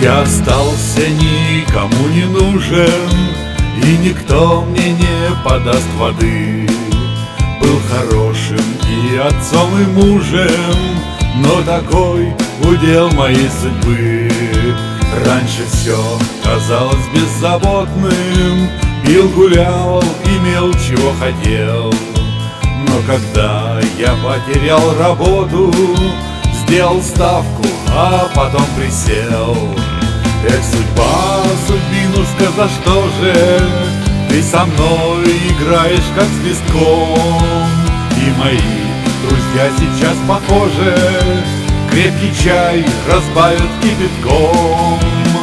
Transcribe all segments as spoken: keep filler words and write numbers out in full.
Я остался никому не нужен, и никто мне не подаст воды. Был хорошим и отцом, и мужем, но такой удел моей судьбы. Раньше все казалось беззаботным, пил, гулял, имел чего хотел. Но когда я потерял работу, сделал ставку, а потом присел. Эх, судьба, судьбинушка, за что же ты со мной играешь, как с листком? И мои друзья сейчас похожи, крепкий чай разбавят кипятком.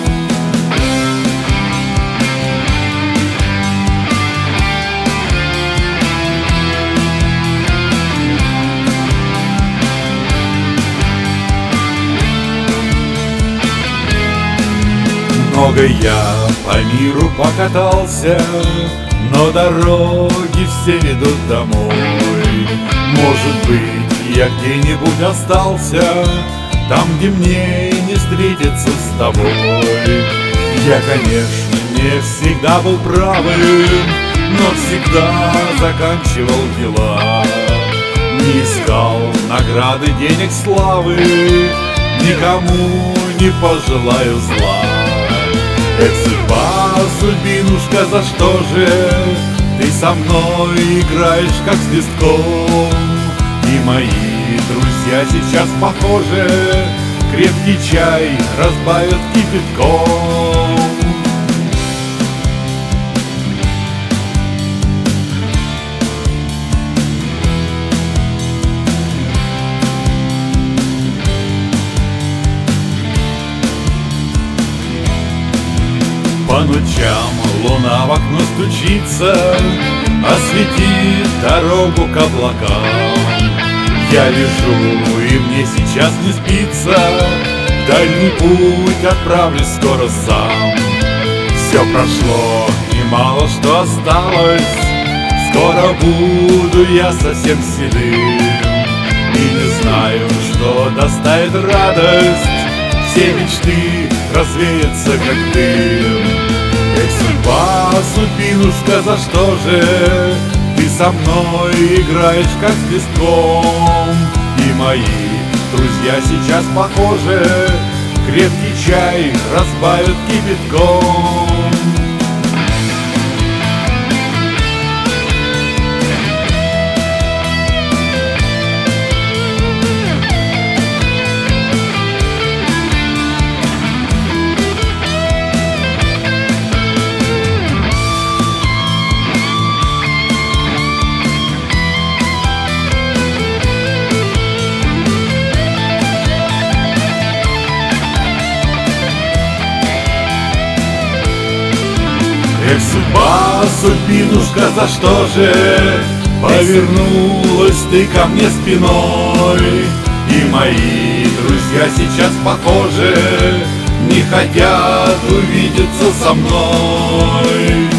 Много я по миру покатался, но дороги все ведут домой. Может быть, я где-нибудь остался, там, где мне не встретиться с тобой. Я, конечно, не всегда был правым, но всегда заканчивал дела. Не искал награды, денег, славы, никому не пожелаю зла. Эх, судьба, судьбинушка, за что же ты со мной играешь, как с листком? И мои друзья сейчас похожи, крепкий чай разбавят кипятком. По ночам луна в окно стучится, осветит дорогу к облакам. Я лежу, и мне сейчас не спится, в дальний путь отправлюсь скоро сам. Все прошло, и мало что осталось, скоро буду я совсем седым. И не знаю, что доставит радость, все мечты развеются, как дым. Эх, судьба, судьбинушка, за что же ты со мной играешь, как с листком? И мои друзья сейчас похожи, крепкий чай разбавят кипятком. Эх, судьба, судьбинушка, за что же повернулась ты ко мне спиной? И мои друзья сейчас похожи, не хотят увидеться со мной.